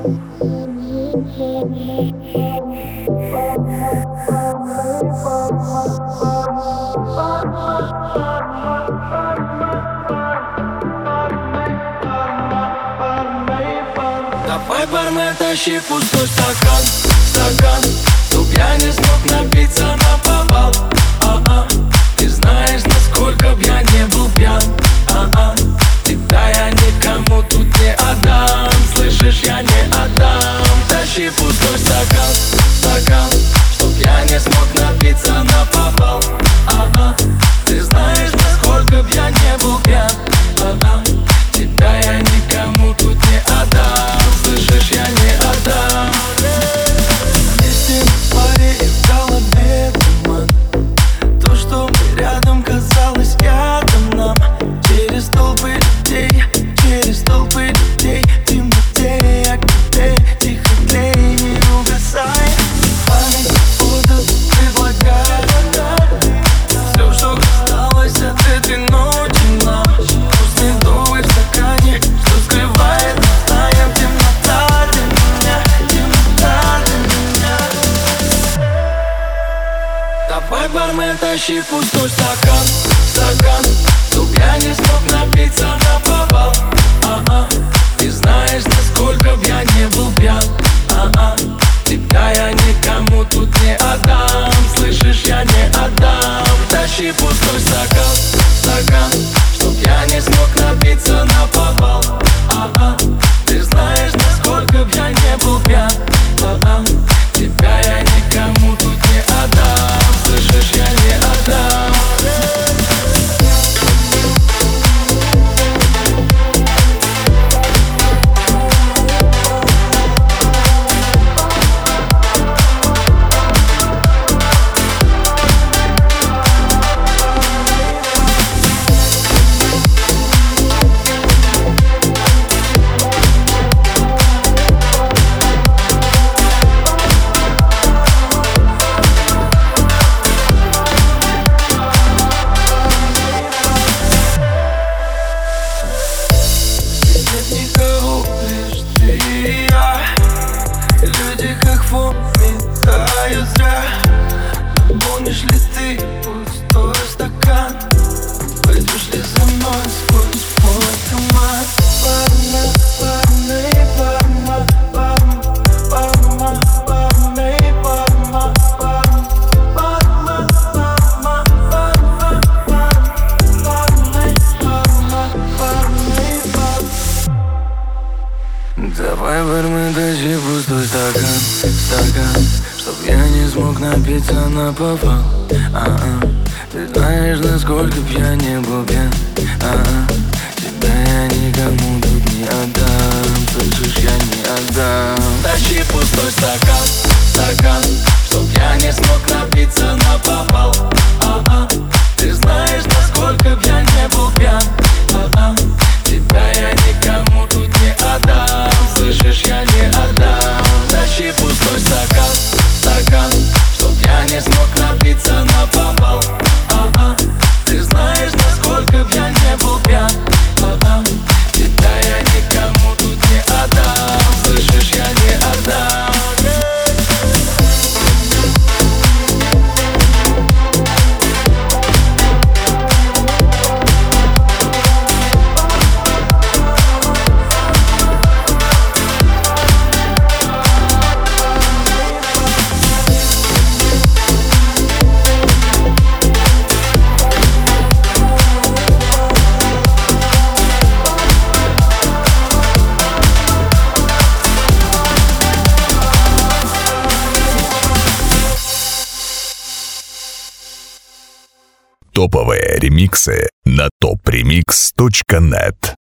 Давай, бармен, тащи пустой стакан, стакан, чтоб я не смог напиться наповал. Ты знаешь, насколько б я не был пьян. Тебя я никому тут не отдам. Слышишь, я не отдам. Тащи пустой стакан, стакан, чтоб я не смог напиться наповал. Ты знаешь, насколько б я не был пьян. Тебя я никому тут не отдам. Слышишь, я не отдам. Вместе в паре и в голове туман. То, что мы рядом, казалось ядом нам. Через толпы людей, через толпы людей. В темноте я к тебе тихо тлей, не угасай. Память будут предлагать все, что осталось от этой ночи нам. Пусть не думай в стакане, что скрывает, знаем, темнота для меня, темнота для меня. Давай, бармен, тащи пустой стакан, стакан, чтоб я не смог напиться наповал. Ты знаешь, насколько б я не был пьян. Тебя я никому тут не отдам. Слышишь, я не отдам. Тащи пустой стакан, стакан, чтоб я не смог напиться наповал. Ты знаешь, насколько б я не был пьян. Тебя я никому тут не отдам. Слышишь, я не отдам. Никого, лишь ты и я. Люди как фон метают зря. Наполнишь ли ты пустой стакан? Пойдешь ли за мной сквозь мой туман? Парна, парна, парна, парна, парна, парна, парна, давай, бармен, тащи пустой стакан, стакан, чтоб я не смог напиться наповал. Ты знаешь, насколько б я не был пьян. Тебя я никому тут не отдам. Слышишь, я не отдам. Тащи пустой стакан, стакан, чтоб я не смог напиться наповал. Ты знаешь, насколько б я не был пьян. Тебя я никому тут не отдам. Слышишь, я не отдам. Тащи пустой стакан, стакан, чтоб я не смог напиться наповал. Ты знаешь, насколько б я не был пьян. Тебя я никому тут не отдам. Слышишь, я не отдам. Топовые ремиксы на topremix.net.